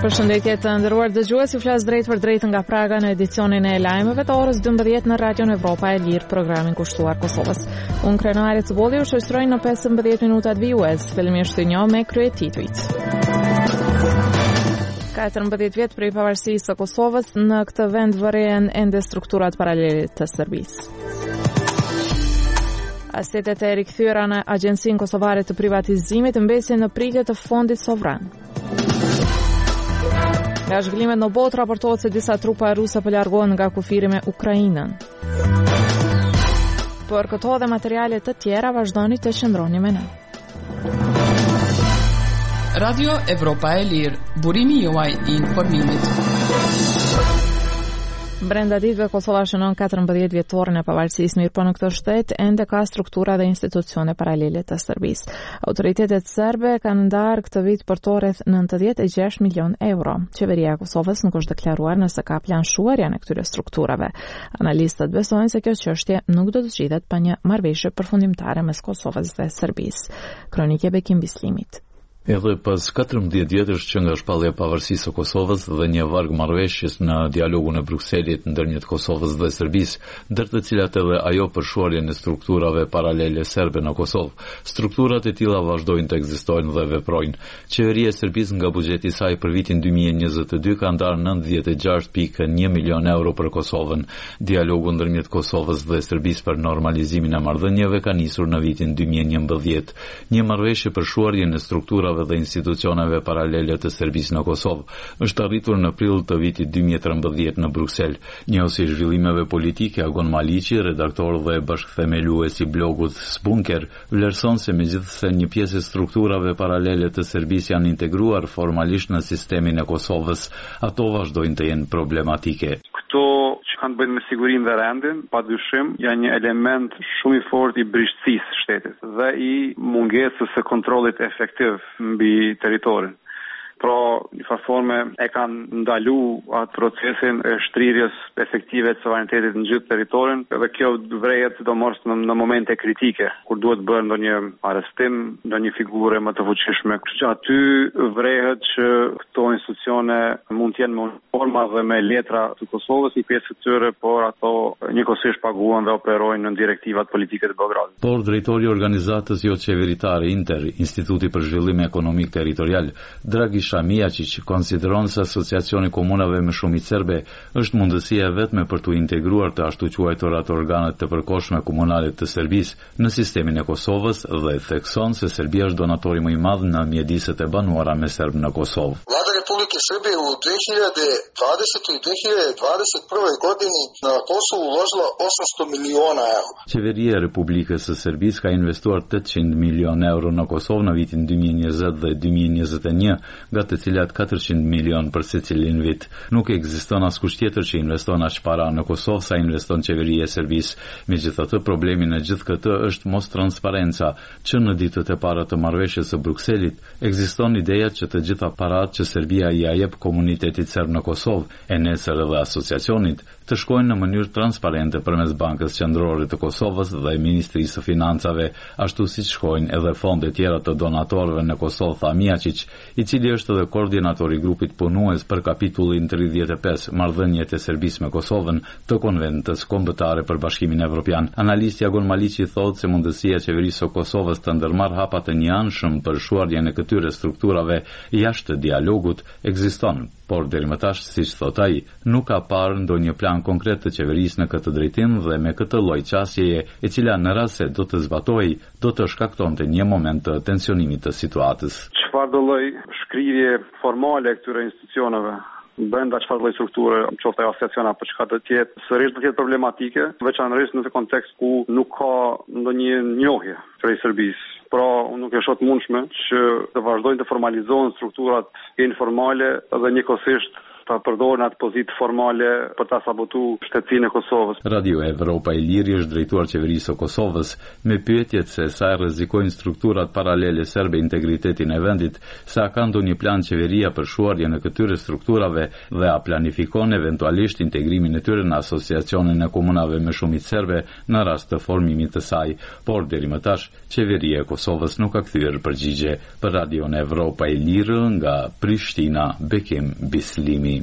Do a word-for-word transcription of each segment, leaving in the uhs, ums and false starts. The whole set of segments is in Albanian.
Përshëndetje të nderuar dëgjues, ju flas drejt për drejt nga Praga në edicionin e lajmeve të orës dymbëdhjetë në Radion Evropa e Lirë, programin kushtuar Kosovës. Unë Krenari Cbolli ju shoqëroj në pesëmbëdhjetë minutat vijues, fillimisht të një me kryetitujt. katërmbëdhjetë vjet prej pavarësisë së Kosovës, në këtë vend vërejën ende strukturat paralele të Serbisë. Asetet e rikthyera në Agjencinë Kosovare të Privatizimit mbesin në pritje të fondit sovran. Nga zhvillimet në botë raportohet se disa trupa ruse po largohen nga kufiri me Ukrainën. Për këto dhe materiale të tjera vazhdoni të qëndroni me ne. Radio Evropa e Lirë, burimi juaj i informimit. Brenda ditëve Kosova shënon katërmbëdhjetë vjetorin e pavarësisë, mirë po në këtë shtet ende ka struktura dhe institucione paralele të Serbisë. Autoritetet serbe kanë ndarë këtë vit për to rreth nëntëdhjetë e gjashtë milion euro. Qeveria e Kosovës nuk është deklaruar nëse ka plan shuarjen e këtyre strukturave. Analistët besojnë se kjo çështje nuk do të zgjidhet pa një marrëveshje përfundimtare mes Kosovës dhe Serbisë. Kronike Bekim Bislimit. Edhe pas katërmbëdhjetë vjetësh që nga shpallja e pavarësisë së Kosovës dhe një varg marrëveshjes në dialogun e Brukselit ndërmjet Kosovës dhe Serbisë, ndër të cilat edhe ajo për shuarjen e strukturave paralele serbe në Kosovë, strukturat e tilla vazhdojnë të ekzistojnë dhe veprojnë. Qeveria e Serbisë nga buxheti i saj për vitin dy mijë e njëzet e dy ka ndarë nëntëdhjetë e gjashtë pikë një milion euro për Kosovën. Dialogu ndërmjet Kosovës dhe Serbisë për normalizimin e marrëdhënieve ka nisur në vitin dy mijë e njëmbëdhjetë. Një marrëveshje për shuarjen e strukturave dhe institucioneve paralele të Serbisë në Kosovë është arritur në prill të vitit dy mijë e trembëdhjetë në Bruksel. Njësi i zhvillimeve politike Agon Maliqi, redaktor dhe bashkëthemelues i blogut Spunker, vlerëson se megjithëse një pjesë e strukturave paralele të Serbisë janë integruar formalisht në sistemin e Kosovës, ato vazhdojnë të jenë problematike. Këto që kanë bëjnë me sigurinë dhe rendin, pa dyshim, janë një element shumë i fortë i brishësisë së shtetit dhe i mungesës së kontrollit efektiv mbi territorin. Pra, një farforme e kanë ndalu atë procesin e shtrirjes efektive të suverenitetit në gjithë territorin, dhe kjo vrejet sidomos në, në momente kritike, kur duhet bërë ndonjë arrestim, ndonjë figure më të fuqishme. Kështu që aty vrehet që këto institucione mund të jenë me forma dhe me letra të Kosovës, një pjesë të tyre, por ato njëkohësisht paguhen dhe operojnë në direktivat politike të Beogradit. Por drejtori i organizatës jo qeveritare Inter, Instituti për Zhvillim Ekonomik Territorial, Dragi Shamijačić, konsideron se asociacioni komunave me shumicë serbe është mundësia vetme për të integruar të ashtu quajturat organet të përkohshme komunale të Serbisë në sistemin e Kosovës dhe thekson se Serbia është donatori më i madh në mjediset e banuara me serb në Kosovë. Vlada Republike Srbije u dve hiljade dvadesete i dve hiljade dvadeset prve godini na Kosovu uložila osamsto miliona euro. Qeveria e Republikës së Serbisë ka investuar tetëqind milion euro në Kosovë në vitin dy mijë e njëzet dhe dy mijë e njëzet e një, nga të cilat katërqind milion për secilin vit. Nuk ekziston askush tjetër që investon aq para në Kosovë sa investon qeveria e Serbisë. Megjithatë, problemi në gjithë këtë është mos transparenca, që në ditët e para të marrëveshjes së Brukselit ekziston ideja që të gjitha paratë që Serbia i jep komunitetit serb në Kosovë, e nesër edhe asociacionit, të shkojnë në mënyrë transparente përmes Bankës Qendrore të Kosovës dhe Ministrisë së Financave, ashtu siç shkojnë edhe fonde tjera të donatorëve në Kosovë, tha Mijačić, i cili është edhe koordinatori i grupit punues për kapitullin tridhjetë e pesë marrëdhëniet e Serbisë me Kosovën të Konventës Kombëtare për Bashkimin Evropian. Analisti Agon Maliqi thotë se mundësia e qeverisë së Kosovës të ndërmarrë hapa të njëanshëm për shuarjen e këtyre strukturave jashtë dialogut ekziston, por deri më tash, siç thot ai, nuk ka parë ndonjë plan konkret të qeverisë në këtë drejtim dhe me këtë lloj qasjeje, e cila në rast se do të zbatojë, do të shkaktonte një moment të tensionimit të situatës. Çfarë do lloj shkrirje formale këtyre institucioneve brenda çfarë lloj strukture, qoftë ajo asociacion apo çka do të jetë, sërish do të jetë problematike, veçanërisht në kontekst ku nuk ka ndonjë njohje prej Serbisë. Pra, unë nuk e shoh të mundshme që të vazhdojnë të formalizohen strukturat informale dhe njëkohësisht ta përdorin atë pozitë formale për ta sabotuar shtetësinë e Kosovës. Radio Evropa e Liri është drejtuar qeverisë së Kosovës me pyetjet se sa rrezikojnë strukturat paralele serbe integritetin e vendit, sa ka ndonjë plan qeveria për shuarjen e këtyre strukturave dhe a planifikon eventualisht integrimin e tyre në asociacionin e komunave me shumicë serbe në rast të formimit të saj, por deri më tash qeveria e Kosovës nuk ka kthyer përgjigje. Për Radion Evropa e Lirë nga Prishtina, Bekim Bislimi.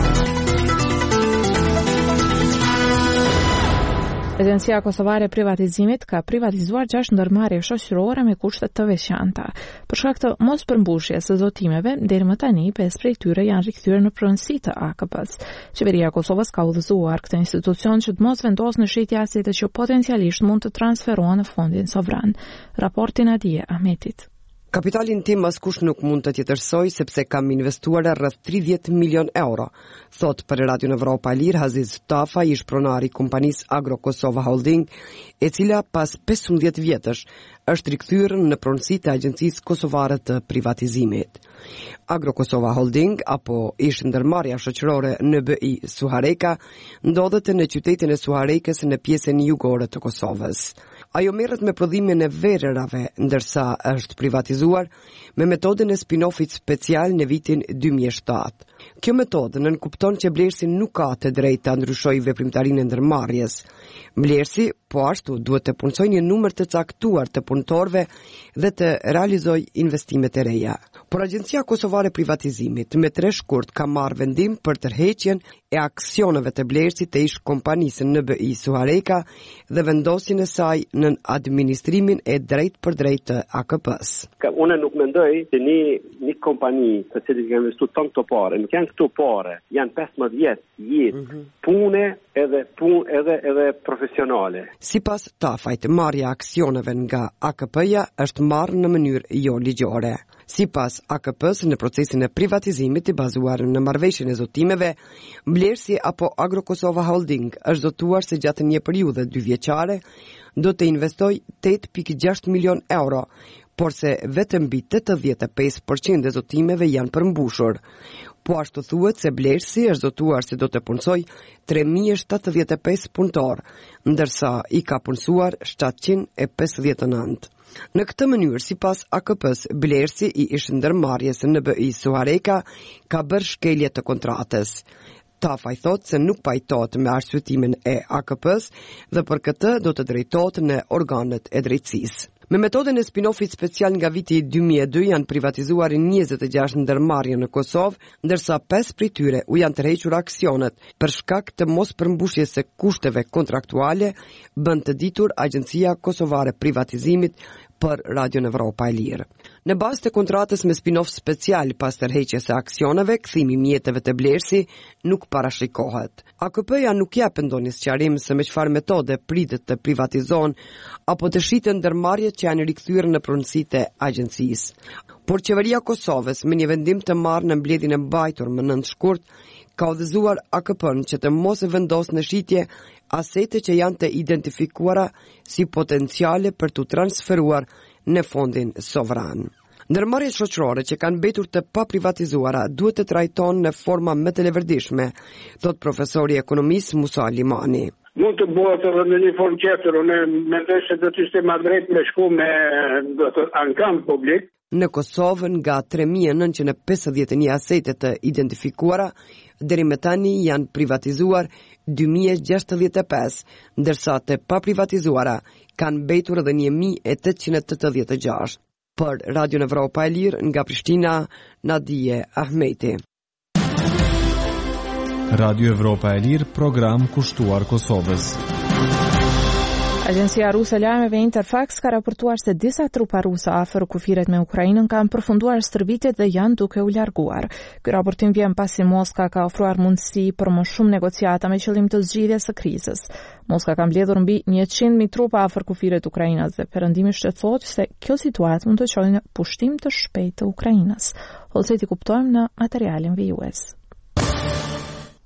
Agencia Kosovare e Privatizimit ka privatizuar gjashtë ndërmarrje shoqërore me kushte të veçanta. Për shkak të mospermbushjes së zotimeve, deri më tani pesë prej tyre janë rikthyer në pronësi të A K P-s. Qeveria e Kosovës ka udhëzuar këtë institucion që të mos vendosë në shitje asete që potencialisht mund të transferohen në fondin sovran. Raporti Nadije Ahmetit. Kapitalin tim askush nuk mund të tjetërsoj sepse kam investuar rreth tridhjetë milion euro, thot për Radion Evropa e Lirë Aziz Tafa, ish pronari i kompanisë Agro Kosova Holding, e cila pas pesëmbëdhjetë vjetësh është rikthyer në pronësi të Agjencisë Kosovare të Privatizimit. Agro Kosova Holding, apo ish ndërmarrja shoqërore N B I Suhareka, ndodhet në qytetin e Suharekës në pjesën jugore të Kosovës. Ajo merret me prodhimin e verërave, ndërsa është privatizuar me metodën e spin-offit special në vitin dy mijë e shtatë. Kjo metodë nënkupton që Vlerësi nuk ka të drejtë të ndryshojë veprimtarinë e ndërmarrjes. Vlerësi po ashtu duhet të punësojë një numër të caktuar të punëtorëve dhe të realizojë investime të reja. Por Agjencia Kosovare e Privatizimit me tre shkurt ka marrë vendim për tërheqjen e aksioneve të Vlerësit të ish kompanisë N B I Suhareka dhe vendosjen e saj në administrimin e drejt për drejt të A K P-s. Unë nuk mendoj se një, një kompani të cilët ka investuar tanto këto pare, nuk janë këto pare, janë pesëmbëdhjetë jetë mm-hmm. pune edhe punë edhe edhe profesionale. Sipas Tafajt, marrja aksioneve nga A K P-ja është marrë në mënyrë jo ligjore. Sipas A K P-s, në procesin e privatizimit i bazuar në marrëveshjen e zotimeve, Vlerësi apo Agro Kosova Holding është zotuar se gjatë një periudhe dy vjeçare do të investoj tetë pikë gjashtë milion euro, por se vetëm mbi tetëdhjetë e pesë përqind e zotimeve janë përmbushur. Po ashtu thuhet se Vlerësi është zotuar se do të punësoj tre mijë e shtatëdhjetë e pesë punëtor, ndërsa i ka punësuar shtatëqind e pesëdhjetë e nëntë. Në këtë mënyrë, sipas A K P-s, Vlerësi i ish ndërmarrjes N B I Suhareka ka bërë shkelje të kontratës. Tafa i thot se nuk pajtohet me arsyetimin e A K P-s dhe për këtë do të drejtohet në organet e drejtësisë. Me metodën e spin-offit special nga viti dy mijë e dy janë privatizuar njëzet e gjashtë ndërmarrje në Kosovë, ndërsa pesë prej tyre u janë tërhequr aksionet për shkak të mos përmbushjes së kushteve kontraktuale, bën të ditur Agjencia Kosovare e Privatizimit për Radion Evropa e Lirë. Në bazë të kontratës me spin-off special pas tërheqjes së aksioneve, kthimi i mjeteve të Vlerësi nuk parashikohet. A K P-ja nuk jep ndonjë sqarim se me çfarë metode pritet të privatizon apo të shiten ndërmarrjet që janë rikthyer në pronësitë e agjencisë. Por qeveria e Kosovës, me një vendim të marrë në mbledhjen e mbajtur më nëntë shkurt, ka udhëzuar A K P-n që të mos e vendosë në shitje asete që janë të identifikuara si potenciale për të transferuar në fondin sovran. Ndërmarrjet shoqërore që kanë mbetur të paprivatizuara duhet të trajtohen në forma më të leverdishme, thot profesori ekonomist Musa Limani. Mund të bëhet edhe në një formë tjetër, unë mendoj se do të ishte më drejt me shku me do të ankam publik. Në Kosovë nga tre mijë nëntëqind e pesëdhjetë e një asete të identifikuara, deri më tani janë privatizuar dy mijë e gjashtëdhjetë e pesë, ndërsa të paprivatizuara kanë mbetur edhe një mijë e tetëqind e tetëdhjetë e gjashtë. Për Radion Evropa e Lirë nga Prishtina, Nadije Ahmeti. Radio Evropa e Lirë, program kushtuar Kosovës. Agjencia ruse e lajmeve Interfax ka raportuar se disa trupa ruse afër kufirit me Ukrainën kanë përfunduar stërvitjet dhe janë duke u larguar. Ky raportim vjen pasi Moska ka ofruar mundësi për më shumë negociata me qëllim të zgjidhjes së krizës. Moska ka mbledhur mbi njëqind mijë trupa afër kufirit të Ukrainës dhe perëndimi shtetësohet se kjo situatë mund të çojë në pushtim të shpejtë të Ukrainës. Holseti kuptojmë në materialin vijues.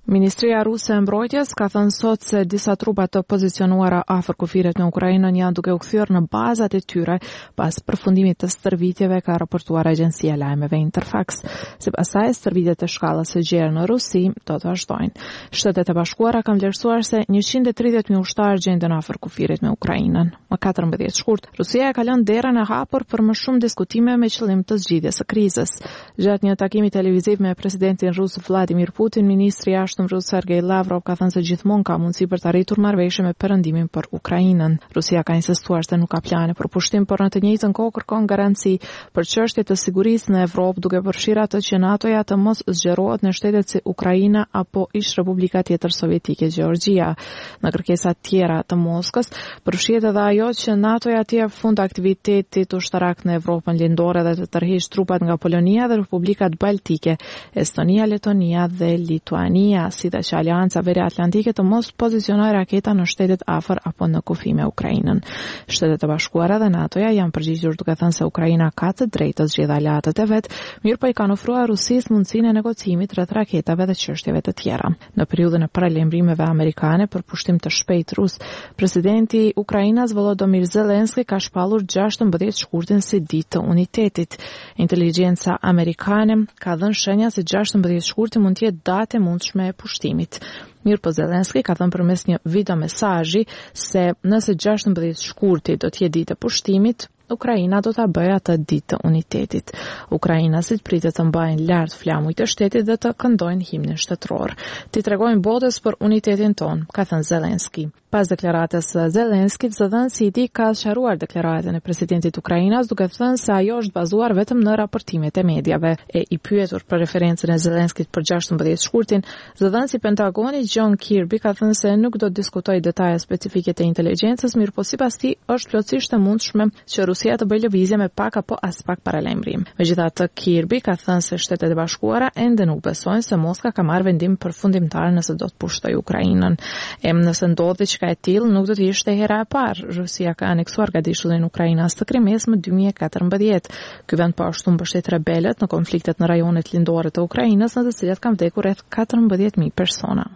Ministria ruse e mbrojtjes ka thënë sot se disa trupa të pozicionuara afër kufirit në Ukrainën janë duke u kthyer në bazat e tyre pas përfundimit të stërvitjeve, ka raportuar agjencia lajmeve Interfax. Sipas saj, stërvitjet e shkallës së gjerë në Rusi do të vazhdojnë. Shtetet e Bashkuara kanë vlerësuar se njëqind e tridhjetë mijë ushtarë gjenden afër kufirit me Ukrainën. Më katërmbëdhjetë shkurt, Rusia e ka lënë derën e hapur për më shumë diskutime me qëllim të zgjidhjes së krizës. Gjatë një takimi televiziv me presidentin rus Vladimir Putin, ministri i Rus Sergej Lavrov ka thënë se gjithmonë ka mundësi për të arritur marrëveshje me perëndimin për Ukrainën. Rusia ka insistuar se nuk ka plane për pushtim, por në të njëjtën kohë kërkon garanci për çështje të sigurisë në Evropë, duke përfshirë atë që NATO-ja të mos zgjerohet në shtetet si Ukraina apo ish Republika tjetër sovjetike Gjeorgjia. Në kërkesa tjera të Moskës, përfshihet edhe ajo që NATO-ja të jap fund aktivitetit ushtarak në Evropën lindore dhe të tërheqë trupat nga Polonia dhe Republikat Baltike, Estonia, Letonia dhe Lituania, si dhe që Alianca Veriatlantike të mos pozicionoj raketa në shtetet afër apo në kufi me Ukrainën. Shtetet e Bashkuara dhe NATO-ja janë përgjigjur duke thënë se Ukraina ka të drejtë të zgjidhë aleatët e vet, mirë po i kanë ofruar Rusisë mundësinë e negocimit rreth raketave dhe çështjeve të tjera. Në periudhën e paralajmërimeve amerikane për pushtim të shpejtë rus, presidenti i Ukrainës Volodymyr Zelensky ka shpallur gjashtëmbëdhjetë shkurtin si ditë të unitetit. Inteligjenca amerikane ka dhënë shenja se gjashtëmbëdhjetë shkurti mund të jetë datë e mundshme e pushtimit. Mirë po Zelensky ka thënë përmes një video mesazhi se nëse gjashtëmbëdhjetë shkurti do të jetë ditë e pushtimit, Ukraina do ta bëjë atë ditë të unitetit. Ukrainasit pritet të mbajnë lart flamujt e shtetit dhe të këndojnë himnin shtetëror. Ti tregojnë botës për unitetin ton, ka thënë Zelensky. Pas deklaratës së Zelenskit, zëdhënësi i tij ka sqaruar deklaratën e presidentit Ukrainas duke thënë se ajo është bazuar vetëm në raportimet e mediave. E i pyetur për referencën e Zelenskit për gjashtëmbëdhjetë shkurtin, zëdhënësi i Pentagonit John Kirby ka thënë se nuk do të diskutojë detaje specifike të inteligjencës, mirë po sipas tij është plotësisht e mundshme që Rusia të bëjë lëvizje me pak apo as pak paralajmërim. Megjithatë, Kirby ka thënë se Shtetet e Bashkuara ende nuk besojnë se Moska ka marrë vendim përfundimtar nëse do të pushtojë Ukrainën. E nëse ndodhi ka e tillë, nuk do të ishte hera e parë. Rusia ka aneksuar gadishullin Ukrainas të Krimes më dy mijë e katërmbëdhjetë. Ky vend po ashtu mbështet rebelët në konfliktet në rajonet lindore të Ukrainës, në të cilat kanë vdekur rreth katërmbëdhjetë mijë persona.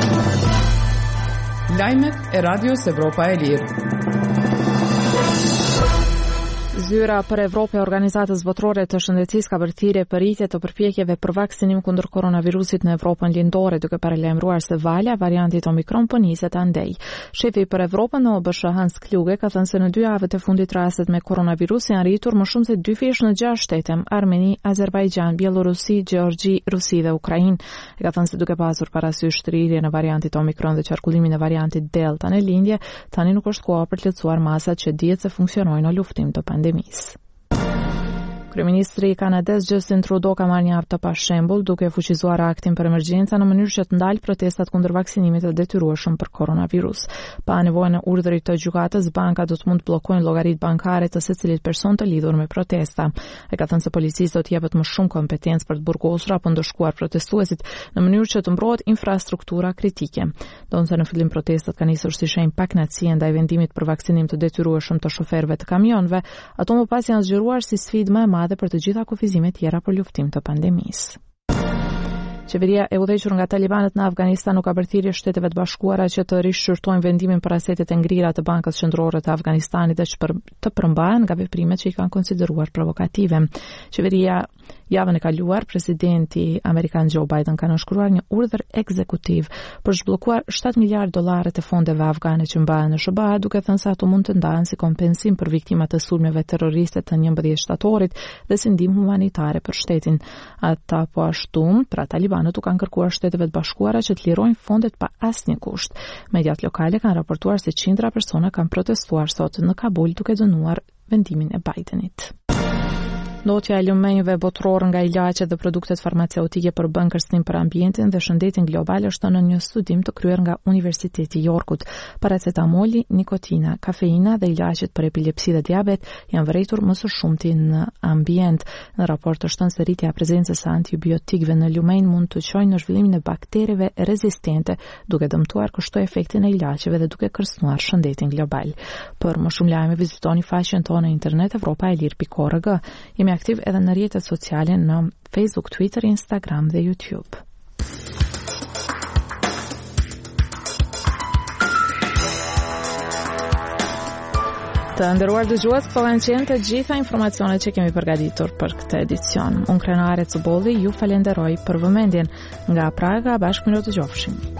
Lajmet e Radios Evropa e Lirë. Zyra për Evropë e Organizatës Botërore të Shëndetësisë ka bërë thirrje për rritje të përpjekjeve për vaksinim kundër koronavirusit në Evropën lindore, duke paralajmëruar se valja variantit Omikron po niset andej. Shefi për Evropën në O B S H Hans Kluge ka thënë se në dy javët e fundit rastet me koronavirus janë rritur më shumë se dy fish në gjashtë shtete: Armeni, Azerbajxhan, Bielorusi, Gjeorgji, Rusi dhe Ukrainë. E ka thënë se duke pasur parasysh rritjen e variantit Omikron dhe qarkullimin e variantit Delta në lindje, tani nuk është koha për të lehtësuar masat që dihet se funksionojnë në luftim të pandemisë. Kryeministri kanadez Justin Trudeau ka marrë një hap të pashembull duke fuqizuar aktin për emergjenca në mënyrë që të ndalë protestat kundër vaksinimit të detyrueshëm për koronavirus. Pa nevojën e urdhërit të gjykatës, bankat do të mund të bllokojnë llogaritë bankare të secilit person të lidhur me protesta. Ai ka thënë se policisë do të jepet më shumë kompetencë për të burgosur apo ndëshkuar protestuesit në mënyrë që të mbrohet infrastruktura kritike. Donse në fillim protestat kanë nisur si shenjë pakënaqësie ndaj vendimit për vaksinim të detyrueshëm të shoferëve të kamionëve, ato më pas janë zgjeruar si sfidë më e madhe për të gjitha kufizimet tjera për luftim të pandemisë. Qeveria e udhëhequr nga talibanët në Afganistan nuk ka bërë thirrje Shteteve të Bashkuara që të rishqyrtojnë vendimin për asetet e ngrira të Bankës Qendrore të Afganistanit dhe që të përmbahen nga veprimet që i kanë konsideruar provokative. Qeveria javën e kaluar, presidenti amerikan Joe Biden ka nënshkruar një urdhër ekzekutiv për zhbllokuar shtatë miliardë dollarë të fondeve afgane që mbahen në S B A, duke thënë se ato mund të ndahen si kompensim për viktimat e sulmeve terroriste të njëmbëdhjetë shtatorit dhe si ndihmë humanitare për shtetin. Ata po ashtu, pra talibanët u kanë kërkuar Shteteve të Bashkuara që të lirojnë fondet pa asnjë kusht. Mediat lokale kanë raportuar se qindra persona kanë protestuar sot në Kabul duke dënuar vendimin e Bidenit. Ndotja e lumenjve botëror nga ilaqet dhe produktet farmaceutike për bën kërcënim për ambientin dhe shëndetin global është në një studim të kryer nga Universiteti i Yorkut. Paracetamoli, nikotina, kafeina dhe ilaqet për epilepsi dhe diabet janë vërejtur më së shumti në ambient. Në raport është thënë se rritja e prezencës së antibiotikëve në lumenj mund të çojë në zhvillimin e baktereve rezistente, duke dëmtuar kështu efektin e ilaqeve dhe duke kërcënuar shëndetin global. Për më shumë lajme vizitoni faqen tonë në internet evropa e lirë pikë org. Jemi aktiv edhe në rrjetet sociale në Facebook, Twitter, Instagram dhe YouTube. Të nderuar dëgjues, këto kanë qenë të gjitha informacionet që kemi përgatitur për këtë edicion. Unë Krenare Cubolli ju falenderoj për vëmendjen. Nga Praga, bashkë mirë të gjofshim.